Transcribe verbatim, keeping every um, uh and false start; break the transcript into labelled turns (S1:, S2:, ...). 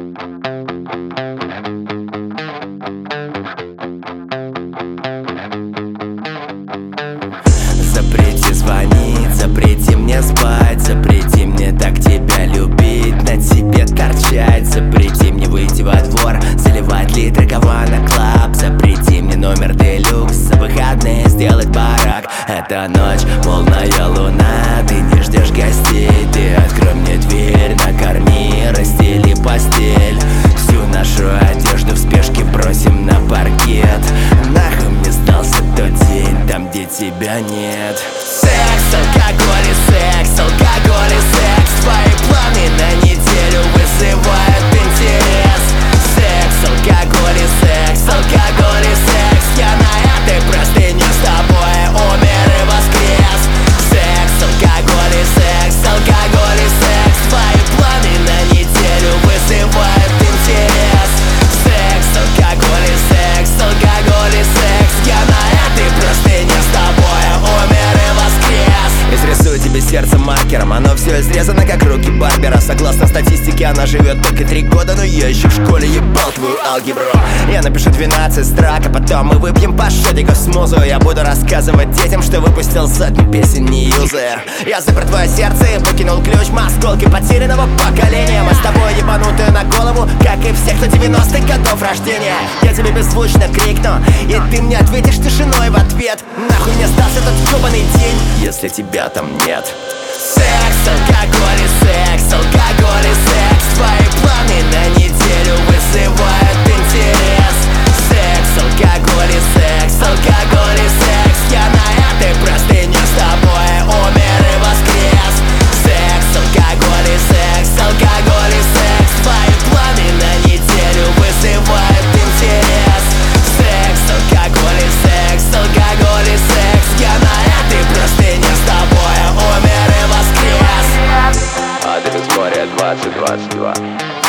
S1: Запрети звонить, запрети мне спать, запрети мне так тебя любить, на тебе торчать. Запрети мне выйти во двор, заливать литры Havana Club. Запрети мне номер делюкс, за выходные сделать барак. Это ночь, полная луна, ты не ждешь гостей. Ты открой мне дверь, накорми, расстели постель. Всю нашу одежду в спешке бросим на паркет. Нахуй мне сдался тот день, там где тебя нет. Секс, алкоголь и секс, алкоголь и секс. Твои планы на неделю вызывают интерес. Секс, алкоголь и секс, алкоголь и секс. Я на этой простыне с тобой умер и воскрес. Секс, алкоголь и секс, алкоголь и секс. Твои планы на неделю вызывают интерес. Секс, алкоголь и секс, алкоголь и секс. Я на этой простыне с тобой умер и воскрес. Изрисую тебе сердце маркером, оно все изрезано как руки барбера. Согласно статистике она живет только три года, но я еще в школе ебал твою алгебру. Я напишу двенадцать строк, а потом мы выпьем по шотику с музу. Я буду рассказывать детям, что выпустил сотни песен не юзер. Я запер твое сердце и выкинул ключ в осколки потерянного поколения. Мы с тобой ебанутые на голову, как и все, кто девяностых годов рождения. Я тебе беззвучно крикну, и ты мне ответишь тишиной в ответ. Нахуй мне сдался этот ебаный день, если тебя там нет. Секс, алкоголь и секс, алкоголь и секс. Твои планы на неделю вызывают интерес. Секс, алкоголь и секс, алкоголь и секс. Я на этой простыне с тобой умер и воскрес. Секс, алкоголь и секс, алкоголь и секс. Твои планы на неделю вызывают интерес. Секс, алкоголь и секс, алкоголь и секс. Я на этой простыне с тобой умер и воскрес.
S2: Адрес моря двадцать двадцать два.